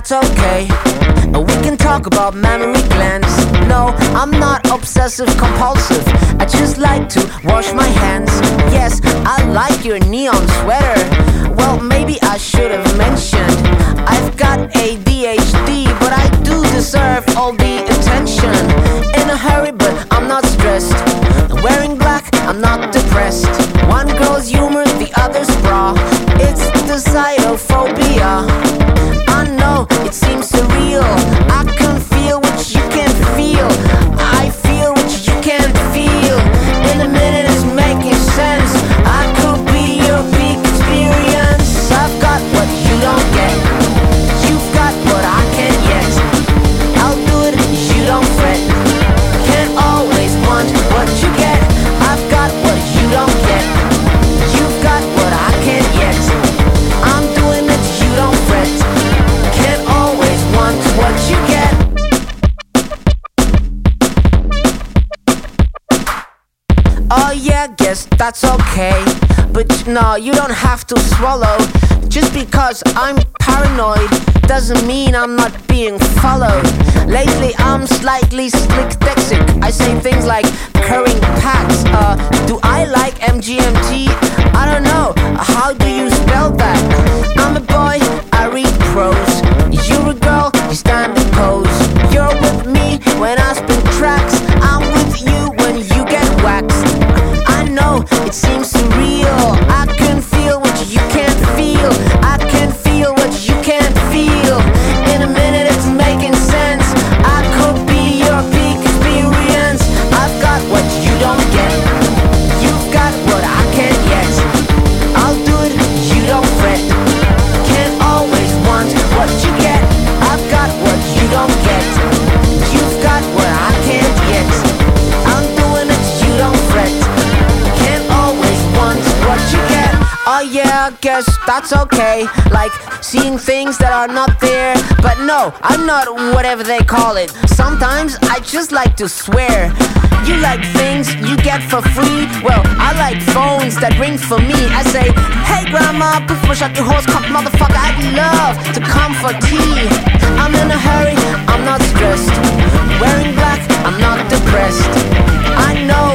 that's okay. We can talk about mammary glands. No, I'm not obsessive compulsive. I just like to wash my hands. Yes, I like your neon sweater. Well, maybe I should have mentioned I've got ADHD, but I do deserve all the attention. In a hurry, but I'm not stressed. Wearing black, I'm not depressed. One girl's humor, the other's bra. It's the cytophobia. I know it seems surreal. I can feel what you can't feel. I feel what you can't feel. In a minute it's making sense. I could be your peak experience. I've got what you don't get. You've got what I can't yet. I'll do it, you don't fret. Can't always want what you get. I've got what you don't get. You've got what I can't yet. I'm doing it, you don't fret. Can't always want what you get. Oh yeah, guess that's okay. But no, you don't have to swallow. Just because I'm paranoid doesn't mean I'm not being followed. Lately I'm slightly slick dexic. I say things like curring packs. Do I like MGMT? I don't know. How do you spell that? I'm a boy, I read prose. You're a girl, you stand and pose. You're with me when I spin tracks. I'm with you when you get waxed. I know it seems surreal. I can feel what you can't feel. I can feel what you can't feel. In a minute it's making sense. I could be your peak experience. I've got what you don't get. You've got what I can't yet. I'll do it, you don't fret. Can't always want what you get. I've got what you don't get. You've got what I can't yet. I'm doing it, you don't fret. Can't always want what you get. Oh yeah, I guess that's okay. Like seeing things that are not there. But no, I'm not whatever they call it. Sometimes I just like to swear. You like things you get for free. Well, I like phones that ring for me. I say, hey grandma, please push out your horse cock, motherfucker. I'd love to come for tea. I'm in a hurry, I'm not stressed. Wearing black, I'm not depressed. I know